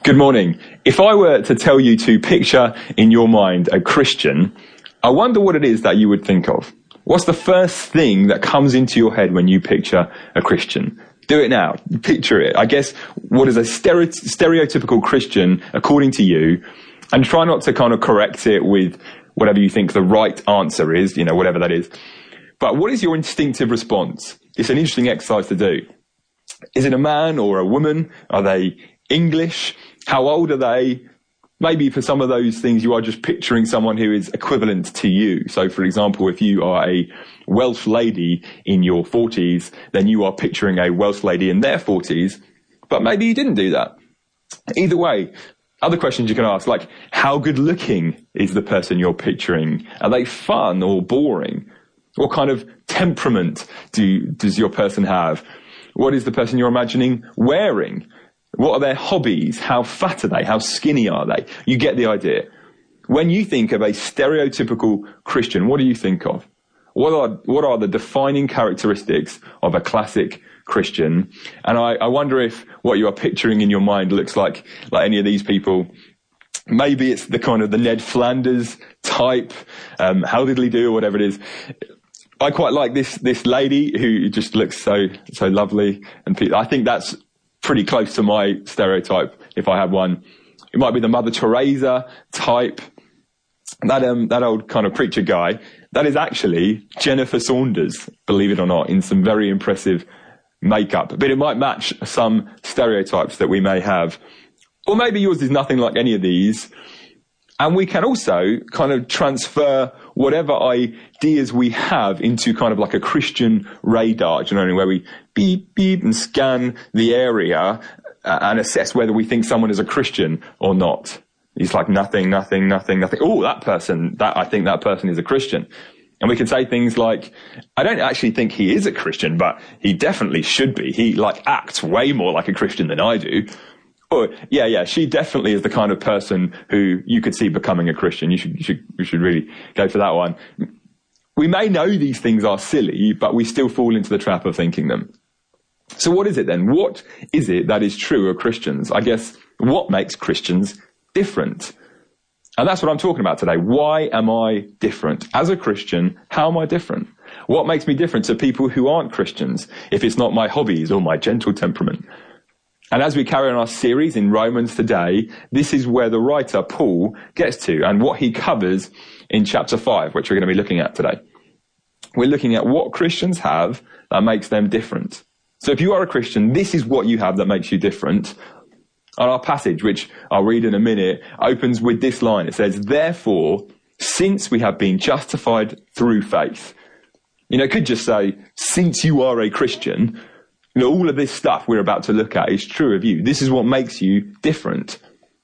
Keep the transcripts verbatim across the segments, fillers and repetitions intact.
Good morning. If I were to tell you to picture in your mind a Christian, I wonder what it is that you would think of. What's the first thing that comes into your head when you picture a Christian? Do it now. Picture it. I guess, what is a stere- stereotypical Christian according to you? And try not to kind of correct it with whatever you think the right answer is, you know, whatever that is. But what is your instinctive response? It's an interesting exercise to do. Is it a man or a woman? Are they English? How old are they? Maybe for some of those things you are just picturing someone who is equivalent to you. So for example, if you are a Welsh lady in your forties, then you are picturing a Welsh lady in their forties, but maybe you didn't do that. Either way, other questions you can ask, like how good looking is the person you're picturing? Are they fun or boring? What kind of temperament do, does your person have? What is the person you're imagining wearing? What are their hobbies? How fat are they? How skinny are they? You get the idea. When you think of a stereotypical Christian, what do you think of? What are, what are the defining characteristics of a classic Christian? And I, I wonder if what you are picturing in your mind looks like, like any of these people. Maybe it's the kind of the Ned Flanders type, um, how did he do, or whatever it is. I quite like this, this lady who just looks so, so lovely. And I think that's pretty close to my stereotype, if I had one. It might be the Mother Teresa type. That um that old kind of preacher guy, that is actually Jennifer Saunders, believe it or not, in some very impressive makeup. But it might match some stereotypes that we may have. Or maybe yours is nothing like any of these. And we can also kind of transfer whatever ideas we have into kind of like a Christian radar, do you know, where we beep, beep and scan the area uh, and assess whether we think someone is a Christian or not. It's like nothing, nothing, nothing, nothing. Oh, that person, that I think that person is a Christian. And we can say things like, I don't actually think he is a Christian, but he definitely should be. He like acts way more like a Christian than I do. Oh, yeah, yeah, she definitely is the kind of person who you could see becoming a Christian. You should, you should, you should really go for that one. We may know these things are silly, but we still fall into the trap of thinking them. So what is it then? What is it that is true of Christians? I guess, what makes Christians different? And that's what I'm talking about today. Why am I different? As a Christian, how am I different? What makes me different to people who aren't Christians, if it's not my hobbies or my gentle temperament? And as we carry on our series in Romans today, this is where the writer, Paul, gets to and what he covers in chapter five, which we're going to be looking at today. We're looking at what Christians have that makes them different. So if you are a Christian, this is what you have that makes you different. And our passage, which I'll read in a minute, opens with this line. It says, therefore, since we have been justified through faith. You know, it could just say, since you are a Christian, you know, all of this stuff we're about to look at is true of you. This is what makes you different.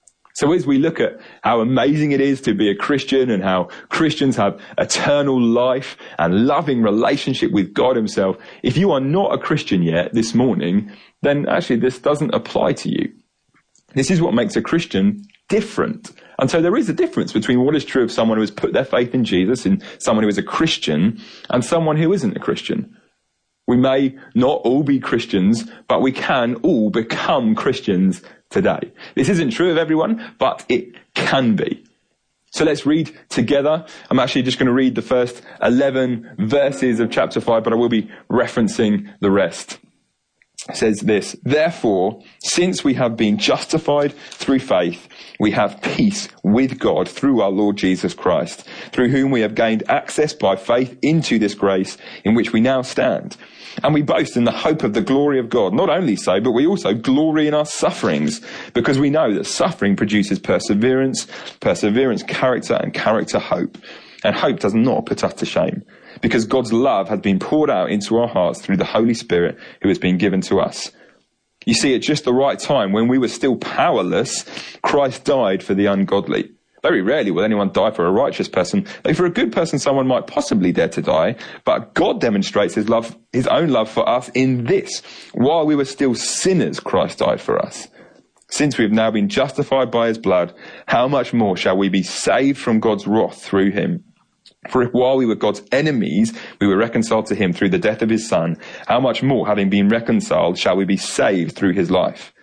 So as we look at how amazing it is to be a Christian and how Christians have eternal life and loving relationship with God himself, if you are not a Christian yet this morning, then actually this doesn't apply to you. This is what makes a Christian different. And so there is a difference between what is true of someone who has put their faith in Jesus and someone who is a Christian and someone who isn't a Christian. We may not all be Christians, but we can all become Christians today. This isn't true of everyone, but it can be. So let's read together. I'm actually just going to read the first eleven verses of chapter five, but I will be referencing the rest. It says this, therefore, since we have been justified through faith, we have peace with God through our Lord Jesus Christ, through whom we have gained access by faith into this grace in which we now stand. And we boast in the hope of the glory of God. Not only so, but we also glory in our sufferings, because we know that suffering produces perseverance, perseverance, character, and character, hope. And hope does not put us to shame, because God's love has been poured out into our hearts through the Holy Spirit who has been given to us. You see, at just the right time, when we were still powerless, Christ died for the ungodly. Very rarely will anyone die for a righteous person. Though for a good person, someone might possibly dare to die. But God demonstrates his love, his own love for us in this. While we were still sinners, Christ died for us. Since we have now been justified by his blood, how much more shall we be saved from God's wrath through him? For if while we were God's enemies, we were reconciled to him through the death of his son, how much more, having been reconciled, shall we be saved through his life?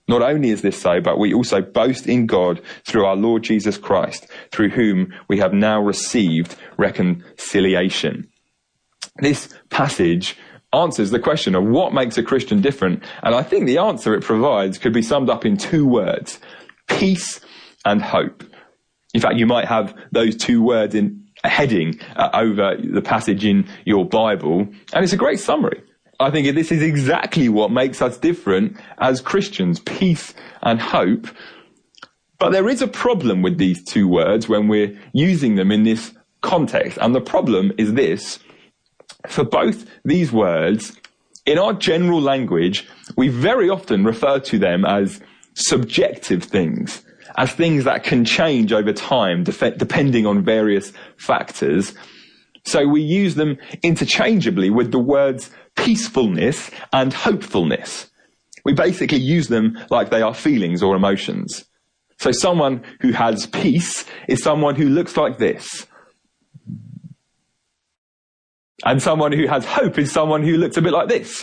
Not only is this so, but we also boast in God through our Lord Jesus Christ, through whom we have now received reconciliation. This passage answers the question of what makes a Christian different, and I think the answer it provides could be summed up in two words: peace and hope. In fact, you might have those two words in a heading uh, over the passage in your Bible, and it's a great summary. I think this is exactly what makes us different as Christians: peace and hope. But there is a problem with these two words when we're using them in this context, and the problem is this: for both these words, in our general language, we very often refer to them as subjective things, as things that can change over time def- depending on various factors. So we use them interchangeably with the words peacefulness and hopefulness. We basically use them like they are feelings or emotions. So someone who has peace is someone who looks like this. And someone who has hope is someone who looks a bit like this.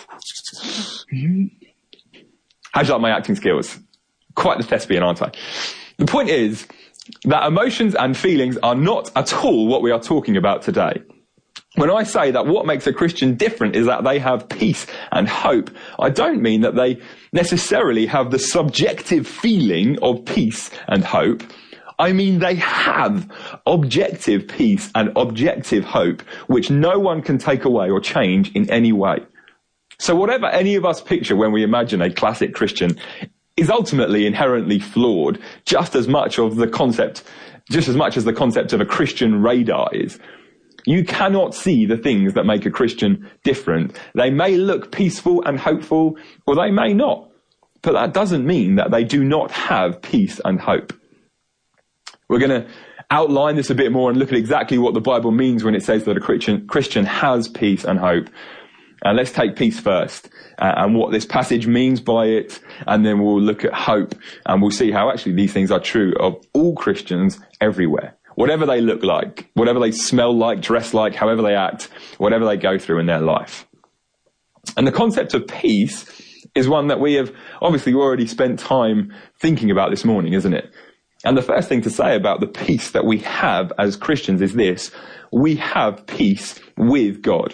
How'd you like my acting skills? Quite the thespian, aren't I? The point is that emotions and feelings are not at all what we are talking about today. When I say that what makes a Christian different is that they have peace and hope, I don't mean that they necessarily have the subjective feeling of peace and hope. I mean they have objective peace and objective hope, which no one can take away or change in any way. So whatever any of us picture when we imagine a classic Christian is ultimately inherently flawed, just as much of the concept, just as much as the concept of a Christian radar is. You cannot see the things that make a Christian different. They may look peaceful and hopeful, or they may not. But that doesn't mean that they do not have peace and hope. We're going to outline this a bit more and look at exactly what the Bible means when it says that a Christian, Christian has peace and hope. And let's take peace first uh, and what this passage means by it. And then we'll look at hope and we'll see how actually these things are true of all Christians everywhere. Whatever they look like, whatever they smell like, dress like, however they act, whatever they go through in their life. And the concept of peace is one that we have obviously already spent time thinking about this morning, isn't it? And the first thing to say about the peace that we have as Christians is this: we have peace with God.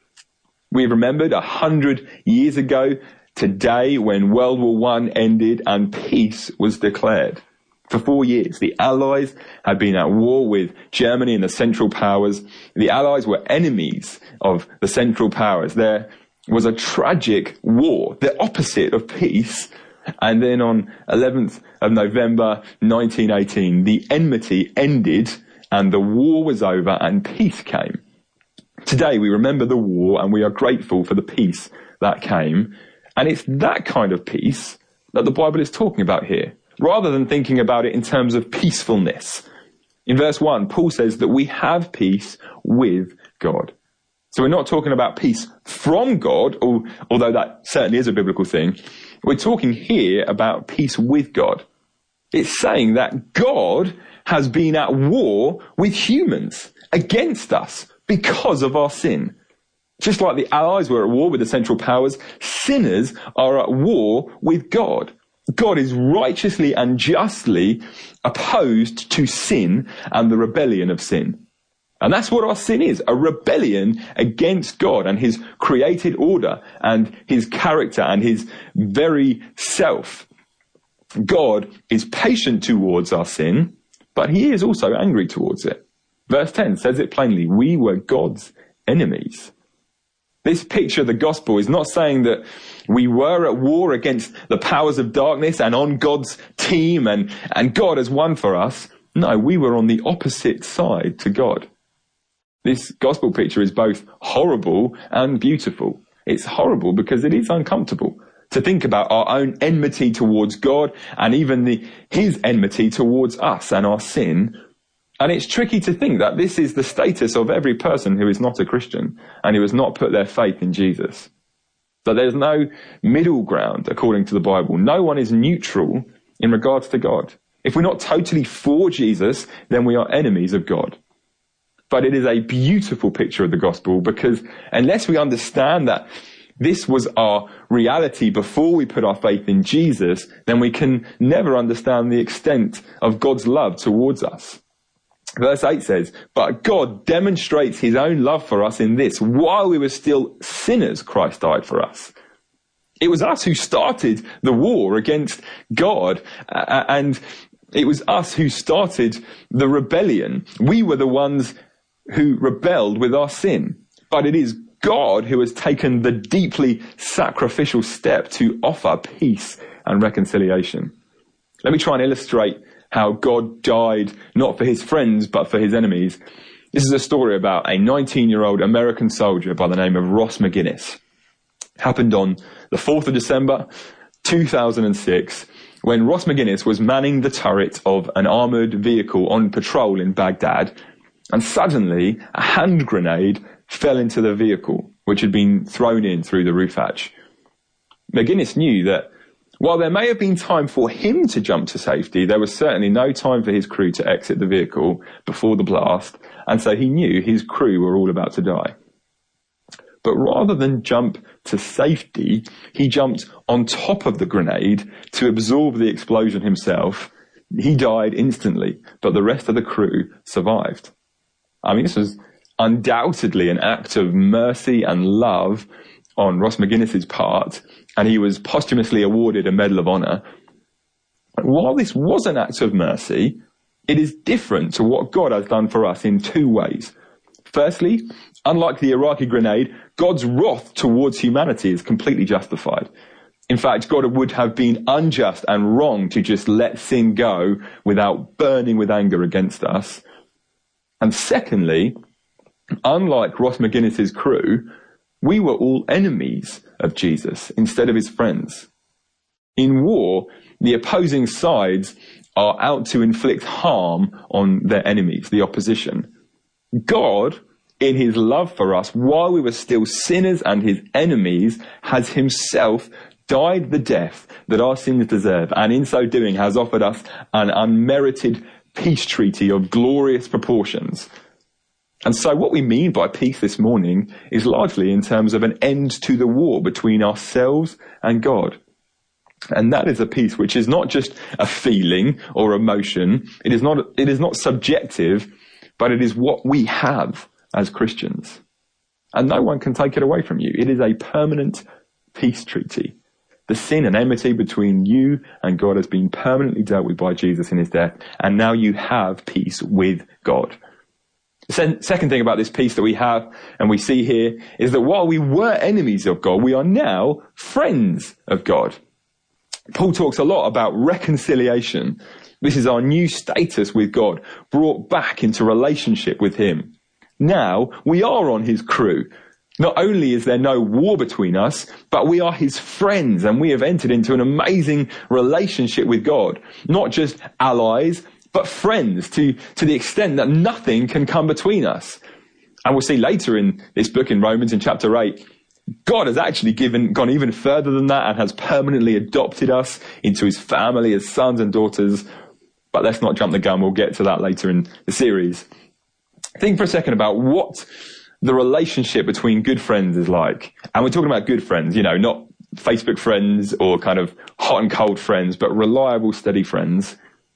We remembered a hundred years ago today when World War One ended and peace was declared. For four years, the Allies had been at war with Germany and the Central Powers. The Allies were enemies of the Central Powers. There was a tragic war, the opposite of peace. And then on eleventh of November nineteen eighteen, the enmity ended and the war was over and peace came. Today we remember the war and we are grateful for the peace that came. And it's that kind of peace that the Bible is talking about here, rather than thinking about it in terms of peacefulness. In verse one, Paul says that we have peace with God. So we're not talking about peace from God, although that certainly is a biblical thing. We're talking here about peace with God. It's saying that God has been at war with humans against us because of our sin. Just like the Allies were at war with the Central Powers, sinners are at war with God. God is righteously and justly opposed to sin and the rebellion of sin. And that's what our sin is, a rebellion against God and his created order and his character and his very self. God is patient towards our sin, but he is also angry towards it. Verse ten says it plainly: we were God's enemies. This picture of the gospel is not saying that we were at war against the powers of darkness and on God's team and, and God has won for us. No, we were on the opposite side to God. This gospel picture is both horrible and beautiful. It's horrible because it is uncomfortable to think about our own enmity towards God and even the, his enmity towards us and our sin. And it's tricky to think that this is the status of every person who is not a Christian and who has not put their faith in Jesus. So there's no middle ground according to the Bible. No one is neutral in regards to God. If we're not totally for Jesus, then we are enemies of God. But it is a beautiful picture of the gospel because unless we understand that this was our reality before we put our faith in Jesus, then we can never understand the extent of God's love towards us. Verse eight says, "But God demonstrates his own love for us in this: while we were still sinners, Christ died for us." It was us who started the war against God, uh, and it was us who started the rebellion. We were the ones who rebelled with our sin. But it is God who has taken the deeply sacrificial step to offer peace and reconciliation. Let me try and illustrate how God died not for his friends, but for his enemies. This is a story about a nineteen-year-old American soldier by the name of Ross McGuinness. It happened on the fourth of December, two thousand six, when Ross McGuinness was manning the turret of an armoured vehicle on patrol in Baghdad, and suddenly a hand grenade fell into the vehicle, which had been thrown in through the roof hatch. McGuinness knew that while there may have been time for him to jump to safety, there was certainly no time for his crew to exit the vehicle before the blast, and so he knew his crew were all about to die. But rather than jump to safety, he jumped on top of the grenade to absorb the explosion himself. He died instantly, but the rest of the crew survived. I mean, this was undoubtedly an act of mercy and love on Ross McGuinness's part, and he was posthumously awarded a Medal of Honor. While this was an act of mercy, it is different to what God has done for us in two ways. Firstly, unlike the Iraqi grenade, God's wrath towards humanity is completely justified. In fact, God would have been unjust and wrong to just let sin go without burning with anger against us. And secondly, unlike Ross McGuinness's crew, we were all enemies of Jesus instead of his friends. In war, the opposing sides are out to inflict harm on their enemies, the opposition. God, in his love for us, while we were still sinners and his enemies, has himself died the death that our sins deserve, and in so doing has offered us an unmerited peace treaty of glorious proportions. And so what we mean by peace this morning is largely in terms of an end to the war between ourselves and God. And that is a peace which is not just a feeling or emotion. It is not, it is not subjective, but it is what we have as Christians. And no one can take it away from you. It is a permanent peace treaty. The sin and enmity between you and God has been permanently dealt with by Jesus in his death, and now you have peace with God. The second thing about this peace that we have and we see here is that while we were enemies of God, we are now friends of God. Paul talks a lot about reconciliation. This is our new status with God, brought back into relationship with him. Now we are on his crew. Not only is there no war between us, but we are his friends, and we have entered into an amazing relationship with God. Not just allies, but friends, to, to the extent that nothing can come between us. And we'll see later in this book in Romans in chapter eight, God has actually given, gone even further than that and has permanently adopted us into his family as sons and daughters. But let's not jump the gun. We'll get to that later in the series. Think for a second about what the relationship between good friends is like. And we're talking about good friends, you know, not Facebook friends or kind of hot and cold friends, but reliable, steady friends.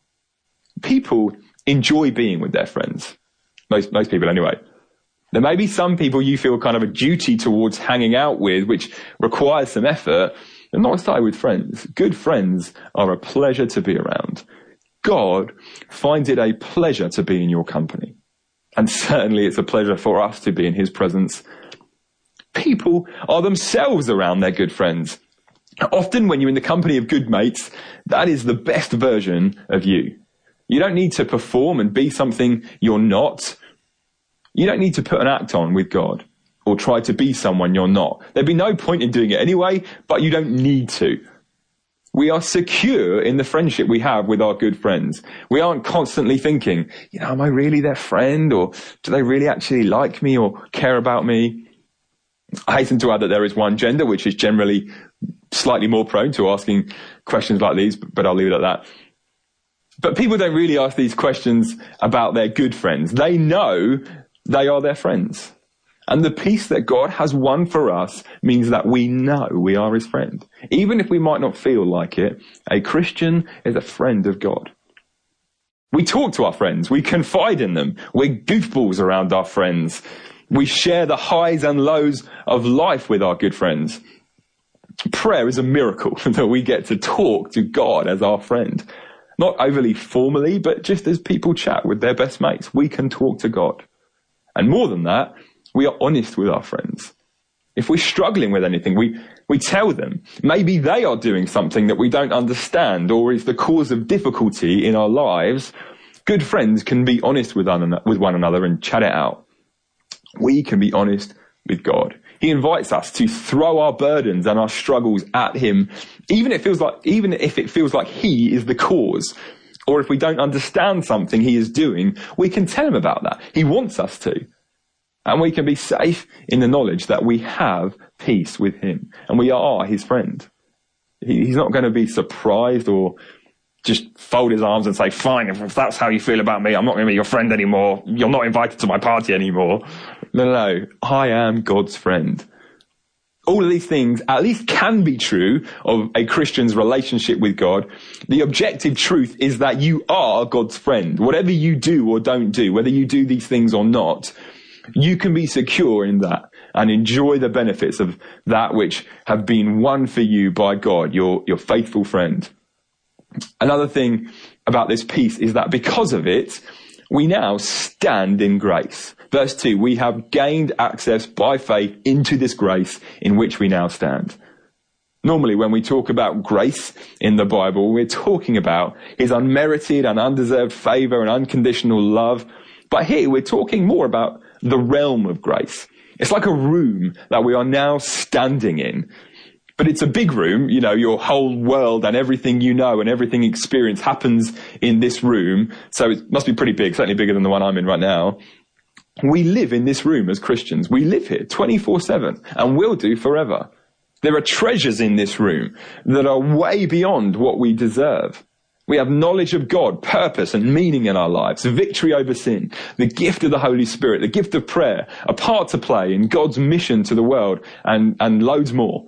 People enjoy being with their friends. Most, most people anyway. There may be some people you feel kind of a duty towards hanging out with, which requires some effort, and not so with friends. Good friends are a pleasure to be around. God finds it a pleasure to be in your company. And certainly it's a pleasure for us to be in his presence. People are themselves around their good friends. Often when you're in the company of good mates, that is the best version of you. You don't need to perform and be something you're not. You don't need to put an act on with God or try to be someone you're not. There'd be no point in doing it anyway, but you don't need to. We are secure in the friendship we have with our good friends. We aren't constantly thinking, you know, am I really their friend, or do they really actually like me or care about me? I hasten to add that there is one gender which is generally slightly more prone to asking questions like these, but I'll leave it at that. But people don't really ask these questions about their good friends. They know they are their friends. And the peace that God has won for us means that we know we are his friend. Even if we might not feel like it, a Christian is a friend of God. We talk to our friends. We confide in them. We're goofballs around our friends. We share the highs and lows of life with our good friends. Prayer is a miracle that we get to talk to God as our friend. Not overly formally, but just as people chat with their best mates, we can talk to God. And more than that, we are honest with our friends. If we're struggling with anything, we, we tell them. Maybe they are doing something that we don't understand or is the cause of difficulty in our lives. Good friends can be honest with one, with one another and chat it out. We can be honest with God. He invites us to throw our burdens and our struggles at him, even if it feels like, even if it feels like he is the cause. Or if we don't understand something he is doing, we can tell him about that. He wants us to. And we can be safe in the knowledge that we have peace with him and we are his friend. He, he's not going to be surprised or just fold his arms and say, fine, if, if that's how you feel about me, I'm not going to be your friend anymore. You're not invited to my party anymore. No, no, no. I am God's friend. All of these things at least can be true of a Christian's relationship with God. The objective truth is that you are God's friend. Whatever you do or don't do, whether you do these things or not, you can be secure in that and enjoy the benefits of that which have been won for you by God, your, your faithful friend. Another thing about this peace is that because of it, we now stand in grace. Verse two, we have gained access by faith into this grace in which we now stand. Normally, when we talk about grace in the Bible, we're talking about his unmerited and undeserved favor and unconditional love. But here we're talking more about the realm of grace. It's like a room that we are now standing in. But it's a big room, you know, your whole world and everything you know and everything you experience happens in this room. So it must be pretty big, certainly bigger than the one I'm in right now. We live in this room as Christians. We live here twenty-four seven and will do forever. There are treasures in this room that are way beyond what we deserve. We have knowledge of God, purpose and meaning in our lives, victory over sin, the gift of the Holy Spirit, the gift of prayer, a part to play in God's mission to the world, and, and loads more.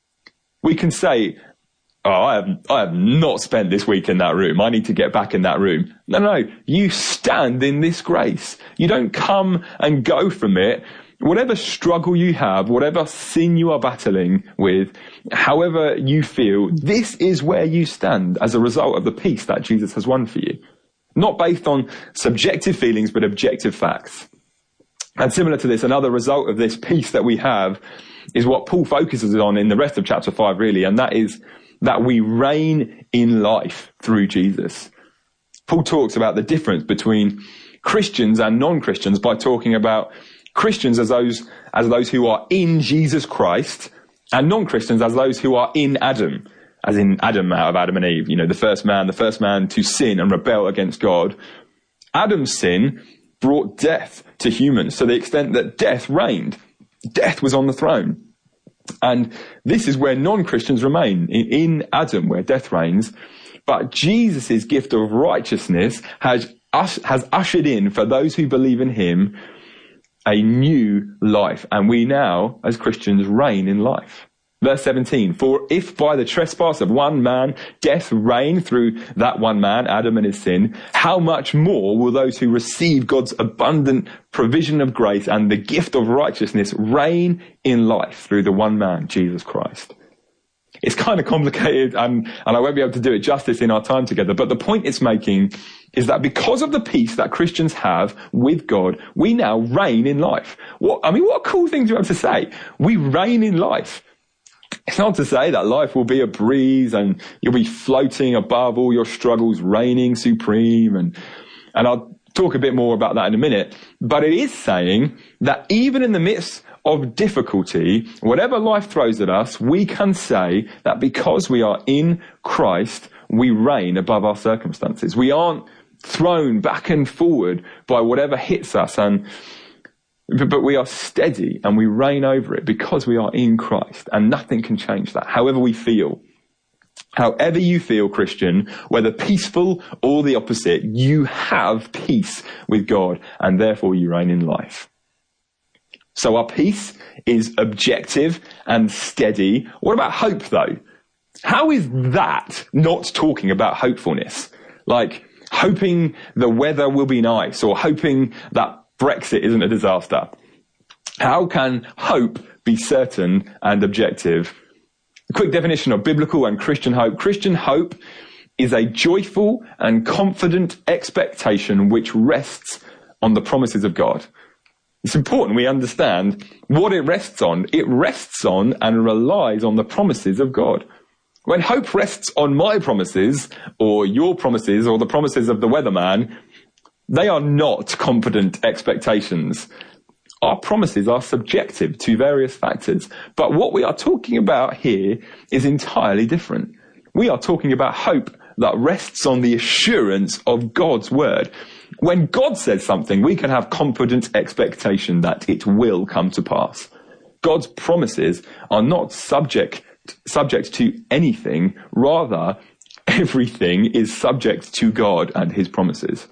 We can say, oh, I have, I have not spent this week in that room. I need to get back in that room. No, no, you stand in this grace. You don't come and go from it. Whatever struggle you have, whatever sin you are battling with, however you feel, this is where you stand as a result of the peace that Jesus has won for you. Not based on subjective feelings, but objective facts. And similar to this, another result of this peace that we have is what Paul focuses on in the rest of chapter five, really, and that is that we reign in life through Jesus. Paul talks about the difference between Christians and non-Christians by talking about Christians as those as those who are in Jesus Christ, and non-Christians as those who are in Adam, as in Adam out of Adam and Eve, you know, the first man, the first man to sin and rebel against God. Adam's sin brought death to humans to the extent that death reigned. Death was on the throne. And this is where non-Christians remain, in, in Adam, where death reigns. But Jesus' gift of righteousness has, us, has ushered in, for those who believe in him, a new life. And we now, as Christians, reign in life. Verse seventeen, for if by the trespass of one man death reigned through that one man, Adam and his sin, how much more will those who receive God's abundant provision of grace and the gift of righteousness reign in life through the one man, Jesus Christ? It's kind of complicated and, and I won't be able to do it justice in our time together, but the point it's making is that because of the peace that Christians have with God, we now reign in life. What, I mean, what a cool thing to have to say. We reign in life. It's not to say that life will be a breeze and you'll be floating above all your struggles, reigning supreme. And, and I'll talk a bit more about that in a minute. But it is saying that even in the midst of difficulty, whatever life throws at us, we can say that because we are in Christ, we reign above our circumstances. We aren't thrown back and forward by whatever hits us, and but we are steady and we reign over it because we are in Christ, and nothing can change that. However we feel, however you feel, Christian, whether peaceful or the opposite, you have peace with God and therefore you reign in life. So our peace is objective and steady. What about hope, though? How is that not talking about hopefulness? Like hoping the weather will be nice or hoping that Brexit isn't a disaster. How can hope be certain and objective? A quick definition of biblical and Christian hope. Christian hope is a joyful and confident expectation which rests on the promises of God. It's important we understand what it rests on. It rests on and relies on the promises of God. When hope rests on my promises or your promises or the promises of the weatherman, they are not confident expectations. Our promises are subjective to various factors. But what we are talking about here is entirely different. We are talking about hope that rests on the assurance of God's word. When God says something, we can have confident expectation that it will come to pass. God's promises are not subject subject to anything. Rather, everything is subject to God and his promises.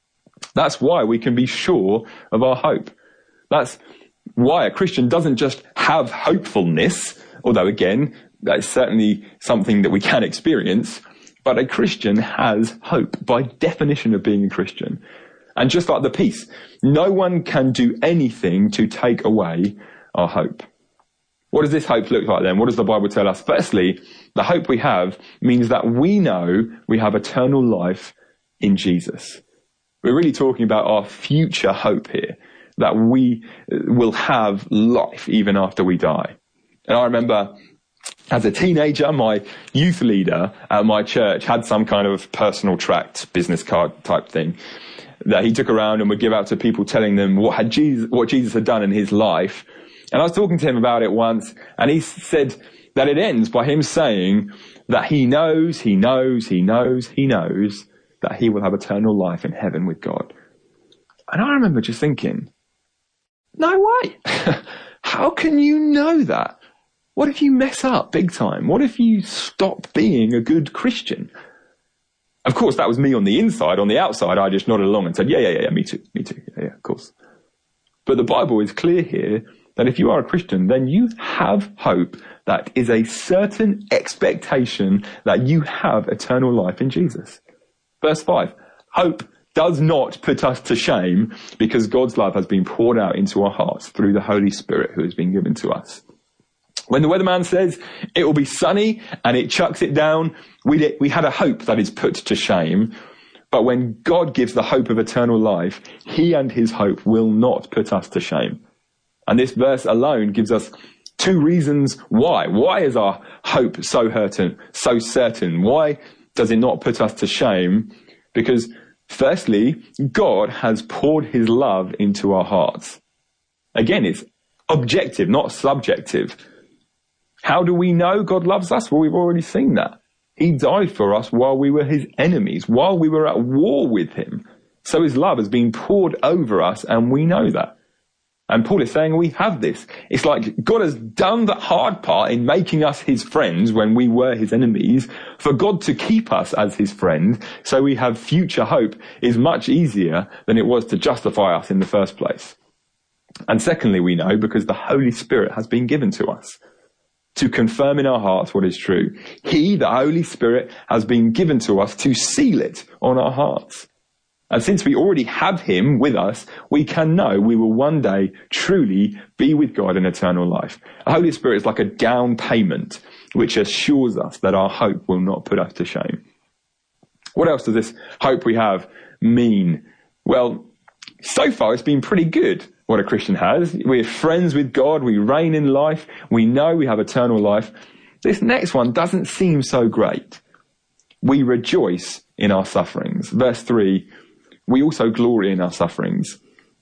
That's why we can be sure of our hope. That's why a Christian doesn't just have hopefulness, although again, that's certainly something that we can experience, but a Christian has hope by definition of being a Christian. And just like the peace, no one can do anything to take away our hope. What does this hope look like then? What does the Bible tell us? Firstly, the hope we have means that we know we have eternal life in Jesus. We're really talking about our future hope here, that we will have life even after we die. And I remember as a teenager, my youth leader at my church had some kind of personal tract, business card type thing that he took around and would give out to people telling them what had Jesus, what Jesus had done in his life. And I was talking to him about it once, and he said that it ends by him saying that he knows, he knows, he knows, he knows that he will have eternal life in heaven with God. And I remember just thinking, no way. How can you know that? What if you mess up big time? What if you stop being a good Christian? Of course, that was me on the inside. On the outside, I just nodded along and said, yeah, yeah, yeah, yeah, me too, me too. Yeah, yeah, of course. But the Bible is clear here that if you are a Christian, then you have hope that is a certain expectation that you have eternal life in Jesus. Verse five, hope does not put us to shame because God's love has been poured out into our hearts through the Holy Spirit who has been given to us. When the weatherman says it will be sunny and it chucks it down, we, we had a hope that is put to shame. But when God gives the hope of eternal life, he and his hope will not put us to shame. And this verse alone gives us two reasons why. Why is our hope so certain, so certain? Why does it not put us to shame? Because firstly, God has poured his love into our hearts. Again, it's objective, not subjective. How do we know God loves us? Well, we've already seen that. He died for us while we were his enemies, while we were at war with him. So his love has been poured over us, and we know that. And Paul is saying we have this. It's like God has done the hard part in making us his friends when we were his enemies. For God to keep us as his friend, so we have future hope, is much easier than it was to justify us in the first place. And secondly, we know because the Holy Spirit has been given to us to confirm in our hearts what is true. He, the Holy Spirit, has been given to us to seal it on our hearts. And since we already have him with us, we can know we will one day truly be with God in eternal life. The Holy Spirit is like a down payment which assures us that our hope will not put us to shame. What else does this hope we have mean? Well, so far it's been pretty good what a Christian has. We're friends with God, we reign in life, we know we have eternal life. This next one doesn't seem so great. We rejoice in our sufferings. Verse three, we also glory in our sufferings.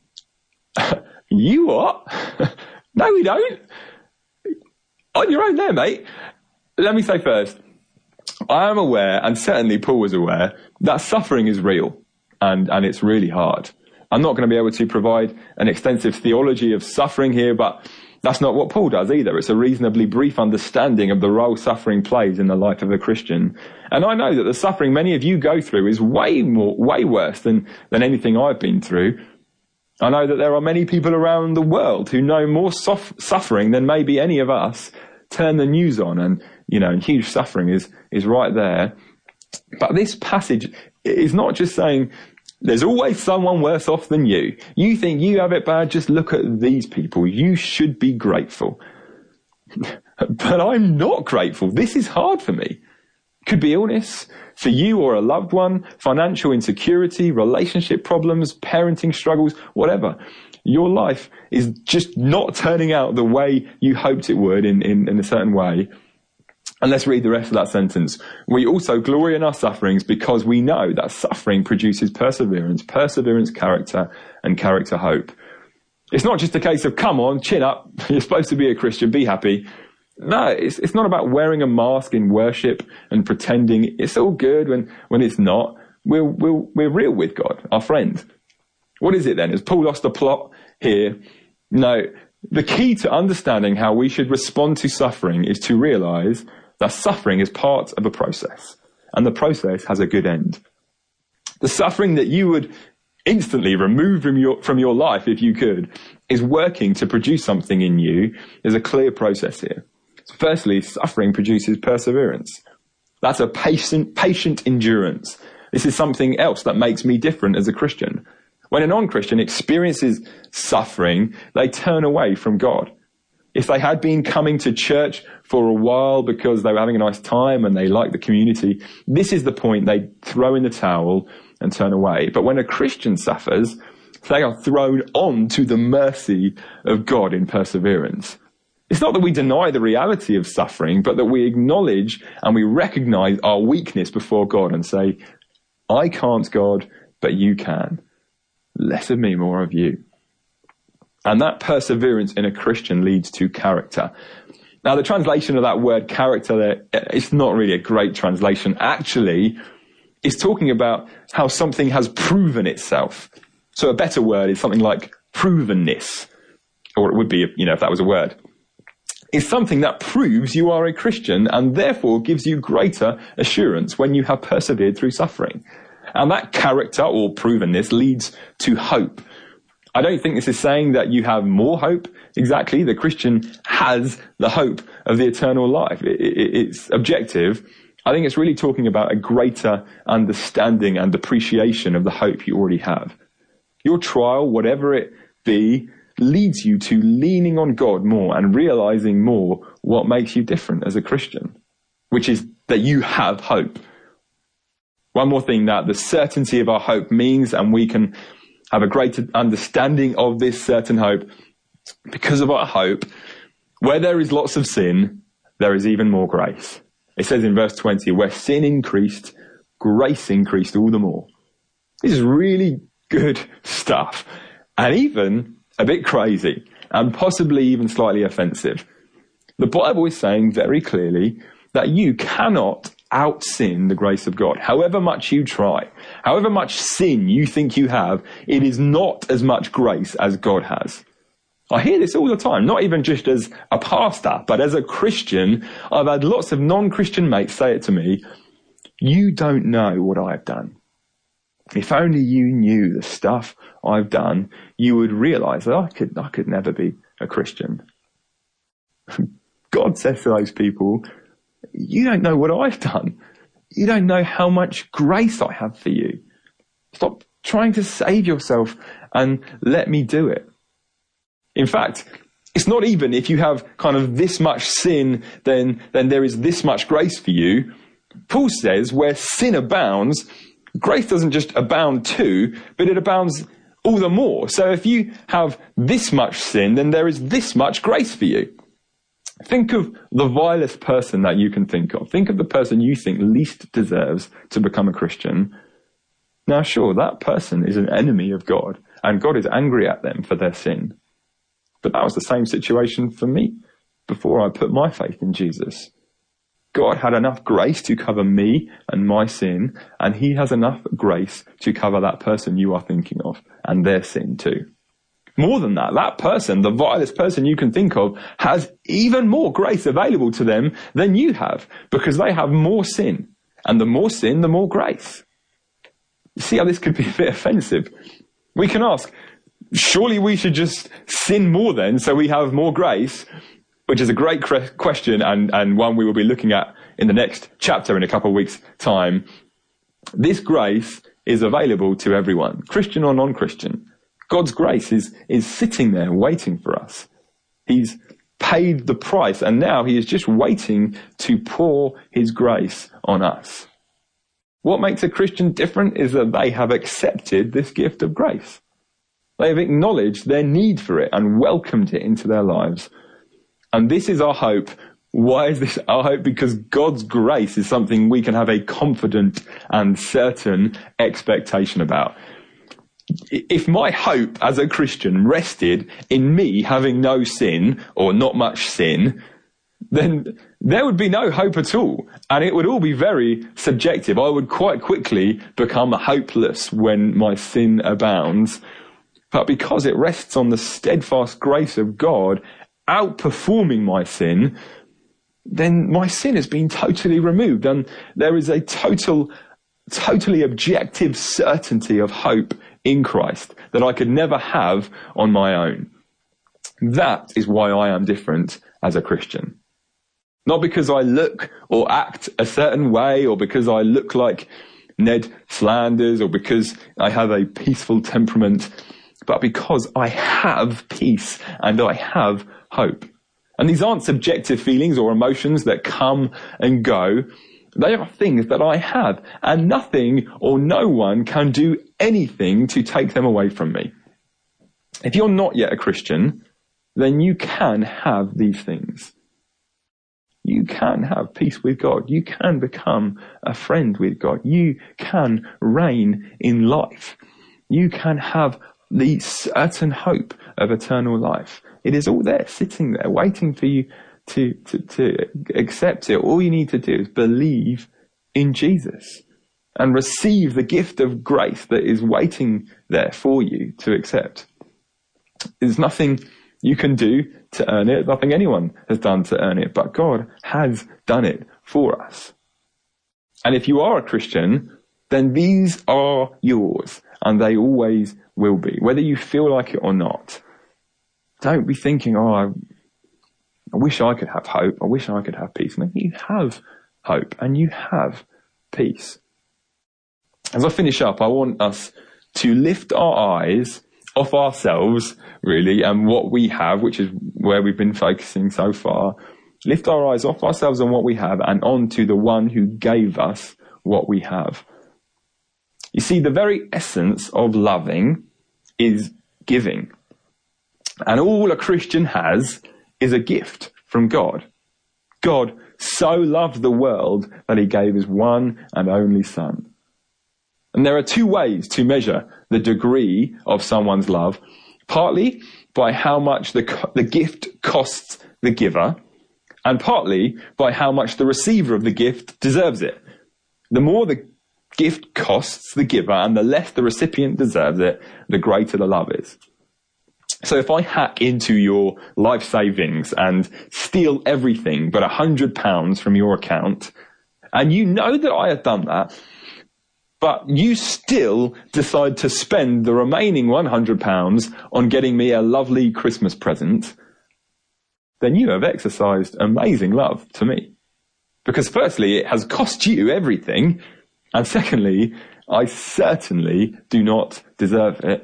You what? No, we don't. On your own there, mate. Let me say first, I am aware, and certainly Paul was aware, that suffering is real and, and it's really hard. I'm not going to be able to provide an extensive theology of suffering here, but that's not what Paul does either. It's a reasonably brief understanding of the role suffering plays in the life of a Christian. And I know that the suffering many of you go through is way more, way worse than, than anything I've been through. I know that there are many people around the world who know more sof- suffering than maybe any of us. Turn the news on and, you know, huge suffering is, is right there. But this passage is not just saying there's always someone worse off than you. You think you have it bad, just look at these people. You should be grateful. But I'm not grateful. This is hard for me. Could be illness for you or a loved one, financial insecurity, relationship problems, parenting struggles, whatever. Your life is just not turning out the way you hoped it would in, in, in a certain way. And let's read the rest of that sentence. We also glory in our sufferings because we know that suffering produces perseverance, perseverance, character, and character, hope. It's not just a case of, come on, chin up, you're supposed to be a Christian, be happy. No, it's, it's not about wearing a mask in worship and pretending it's all good when, when it's not. We're, we're, we're real with God, our friend. What is it then? Has Paul lost the plot here? No. The key to understanding how we should respond to suffering is to realize that suffering is part of a process, and the process has a good end. The suffering that you would instantly remove from your, from your life, if you could, is working to produce something in you. There's a clear process here. Firstly, suffering produces perseverance. That's a patient, patient endurance. This is something else that makes me different as a Christian. When a non-Christian experiences suffering, they turn away from God. If they had been coming to church for a while because they were having a nice time and they liked the community, this is the point they throw in the towel and turn away. But when a Christian suffers, they are thrown onto the mercy of God in perseverance. It's not that we deny the reality of suffering, but that we acknowledge and we recognize our weakness before God and say, I can't, God, but you can. Less of me, more of you. And that perseverance in a Christian leads to character. Now, the translation of that word character there, it's not really a great translation. Actually, it's talking about how something has proven itself. So a better word is something like provenness, or it would be, you know, if that was a word. It's something that proves you are a Christian and therefore gives you greater assurance when you have persevered through suffering. And that character or provenness leads to hope. I don't think this is saying that you have more hope. Exactly. The Christian has the hope of the eternal life. It, it, it's objective. I think it's really talking about a greater understanding and appreciation of the hope you already have. Your trial, whatever it be, leads you to leaning on God more and realizing more what makes you different as a Christian, which is that you have hope. One more thing that the certainty of our hope means, and we can have a greater understanding of this certain hope because of our hope. Where there is lots of sin, there is even more grace. It says in verse twenty, where sin increased, grace increased all the more. This is really good stuff, and even a bit crazy, and possibly even slightly offensive. The Bible is saying very clearly that you cannot out-sin the grace of God. However much you try, however much sin you think you have, it is not as much grace as God has. I hear this all the time, not even just as a pastor, but as a Christian. I've had lots of non-Christian mates say it to me, you don't know what I've done. If only you knew the stuff I've done, you would realize that I could, I could never be a Christian. God says to those people, you don't know what I've done. You don't know how much grace I have for you. Stop trying to save yourself and let me do it. In fact, it's not even if you have kind of this much sin, then, then there is this much grace for you. Paul says where sin abounds, grace doesn't just abound too, but it abounds all the more. So if you have this much sin, then there is this much grace for you. Think of the vilest person that you can think of. Think of the person you think least deserves to become a Christian. Now, sure, that person is an enemy of God, and God is angry at them for their sin. But that was the same situation for me before I put my faith in Jesus. God had enough grace to cover me and my sin, and he has enough grace to cover that person you are thinking of and their sin too. More than that, that person, the vilest person you can think of, has even more grace available to them than you have, because they have more sin. And the more sin, the more grace. You see how this could be a bit offensive? We can ask, surely we should just sin more then so we have more grace, which is a great question and, and one we will be looking at in the next chapter in a couple of weeks' time. This grace is available to everyone, Christian or non-Christian. God's grace is, is sitting there waiting for us. He's paid the price and now he is just waiting to pour his grace on us. What makes a Christian different is that they have accepted this gift of grace. They have acknowledged their need for it and welcomed it into their lives. And this is our hope. Why is this our hope? Because God's grace is something we can have a confident and certain expectation about. If my hope as a Christian rested in me having no sin or not much sin, then there would be no hope at all. And it would all be very subjective. I would quite quickly become hopeless when my sin abounds. But because it rests on the steadfast grace of God outperforming my sin, then my sin has been totally removed. And there is a total, totally objective certainty of hope in Christ that I could never have on my own. That is why I am different as a Christian. Not because I look or act a certain way, or because I look like Ned Flanders, or because I have a peaceful temperament, but because I have peace and I have hope. And these aren't subjective feelings or emotions that come and go. They are things that I have, and nothing or no one can do anything to take them away from me. If you're not yet a Christian, then you can have these things. You can have peace with God. You can become a friend with God. You can reign in life. You can have the certain hope of eternal life. It is all there, sitting there, waiting for you to, to, to accept it. All you need to do is believe in Jesus and receive the gift of grace that is waiting there for you to accept. There's nothing you can do to earn it, nothing anyone has done to earn it, but God has done it for us. And if you are a Christian, then these are yours, and they always will be, whether you feel like it or not. Don't be thinking, oh, I, I wish I could have hope. I wish I could have peace. No, you have hope and you have peace. As I finish up, I want us to lift our eyes off ourselves, really, and what we have, which is where we've been focusing so far. Lift our eyes off ourselves and what we have and on to the one who gave us what we have. You see, the very essence of loving is giving. And all a Christian has is a gift from God. God so loved the world that he gave his one and only Son. And there are two ways to measure the degree of someone's love, partly by how much the, the gift costs the giver, and partly by how much the receiver of the gift deserves it. The more the gift costs the giver and the less the recipient deserves it, the greater the love is. So if I hack into your life savings and steal everything but a hundred pounds from your account, and you know that I have done that, but you still decide to spend the remaining one hundred pounds on getting me a lovely Christmas present, then you have exercised amazing love to me. Because firstly, it has cost you everything, and secondly, I certainly do not deserve it.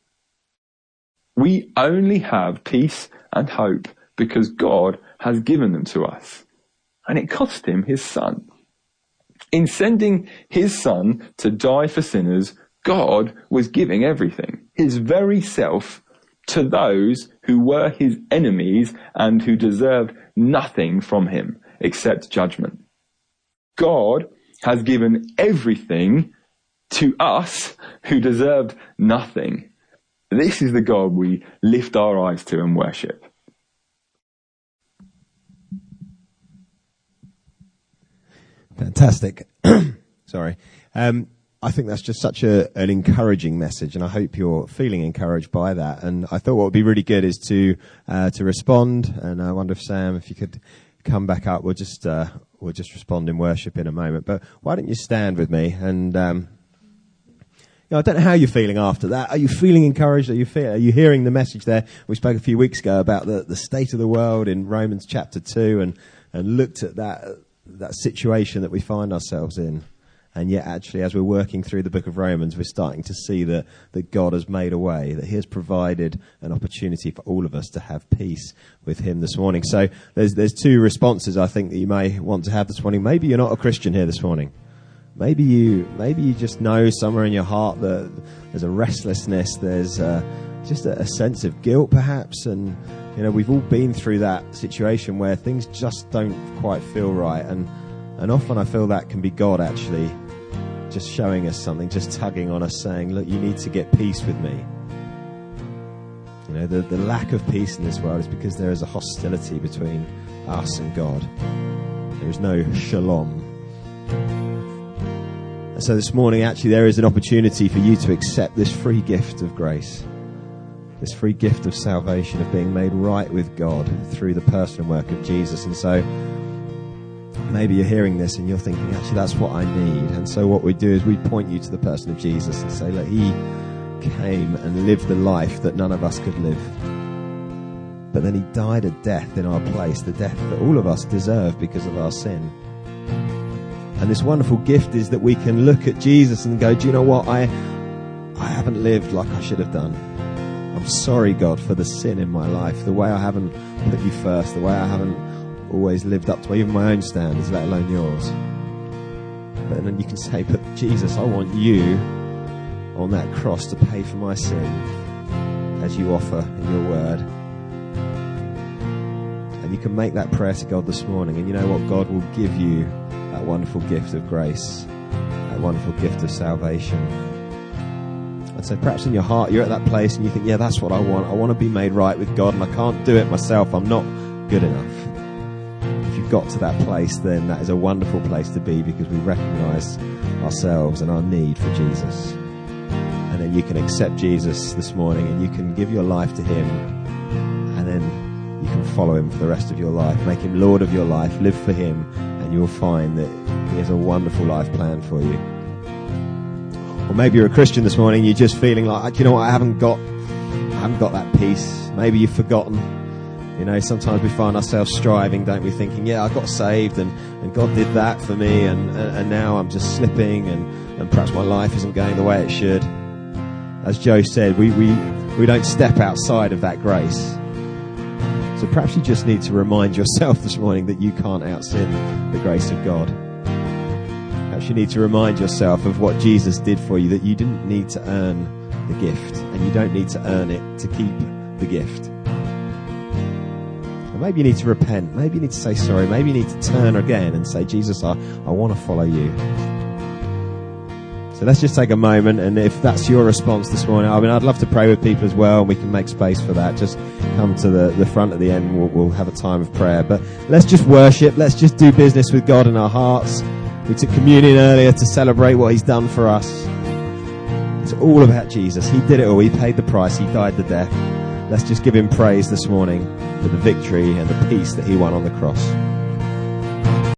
We only have peace and hope because God has given them to us. And it cost him his Son. In sending his Son to die for sinners, God was giving everything, his very self, to those who were his enemies and who deserved nothing from him except judgment. God has given everything to us who deserved nothing. This is the God we lift our eyes to and worship. Fantastic. Sorry. Um, I think that's just such a, an encouraging message, and I hope you're feeling encouraged by that. And I thought what would be really good is to uh, to respond. And I wonder if Sam, if you could come back up, we'll just uh, we'll just respond in worship in a moment. But why don't you stand with me and um, know, I don't know how you're feeling after that. Are you feeling encouraged? Are you feel, are you hearing the message there? We spoke a few weeks ago about the, the state of the world in Romans chapter two, and, and looked at that that situation that we find ourselves in. And yet, actually, as we're working through the book of Romans, we're starting to see that, that God has made a way, that he has provided an opportunity for all of us to have peace with him this morning. So there's there's two responses I think that you may want to have this morning. Maybe you're not a Christian here this morning. Maybe you maybe you just know somewhere in your heart that there's a restlessness, there's uh, just a, a sense of guilt perhaps. And, you know, we've all been through that situation where things just don't quite feel right. And And often I feel that can be God actually just showing us something, just tugging on us, saying, look, you need to get peace with me. You know, the, the lack of peace in this world is because there is a hostility between us and God. There is no shalom. And so this morning, actually, there is an opportunity for you to accept this free gift of grace, this free gift of salvation, of being made right with God through the personal work of Jesus. And so maybe you're hearing this and you're thinking, actually, that's what I need. And so what we do is we point you to the person of Jesus and say, look, he came and lived the life that none of us could live. But then he died a death in our place, the death that all of us deserve because of our sin. And this wonderful gift is that we can look at Jesus and go, do you know what? I, I haven't lived like I should have done. I'm sorry, God, for the sin in my life, the way I haven't put you first, the way I haven't always lived up to even my own standards, let alone yours. But then you can say, but Jesus, I want you on that cross to pay for my sin as you offer in your word. And you can make that prayer to God this morning, and you know what? God will give you that wonderful gift of grace, that wonderful gift of salvation. And so perhaps in your heart you're at that place and you think, yeah, that's what I want. I want to be made right with God, and I can't do it myself. I'm not good enough. If you've got to that place, then that is a wonderful place to be, because we recognise ourselves and our need for Jesus. And then you can accept Jesus this morning and you can give your life to him, and then you can follow him for the rest of your life. Make him Lord of your life. Live for him, and you'll find that he has a wonderful life planned for you. Or maybe you're a Christian this morning, you're just feeling like, you know what, I haven't got I haven't got that peace. Maybe you've forgotten. You know, sometimes we find ourselves striving, don't we, thinking, yeah, I got saved and, and God did that for me, and, and now I'm just slipping, and, and perhaps my life isn't going the way it should. As Joe said, we, we, we don't step outside of that grace. So perhaps you just need to remind yourself this morning that you can't out-sin the grace of God. Perhaps you need to remind yourself of what Jesus did for you, that you didn't need to earn the gift, and you don't need to earn it to keep the gift. And maybe you need to repent. Maybe you need to say sorry. Maybe you need to turn again and say, Jesus, I, I want to follow you. So let's just take a moment, and if that's your response this morning, I mean, I'd love to pray with people as well, and we can make space for that. Just come to the, the front at the end, and we'll, we'll have a time of prayer. But let's just worship. Let's just do business with God in our hearts. We took communion earlier to celebrate what he's done for us. It's all about Jesus. He did it all. He paid the price. He died the death. Let's just give him praise this morning for the victory and the peace that he won on the cross.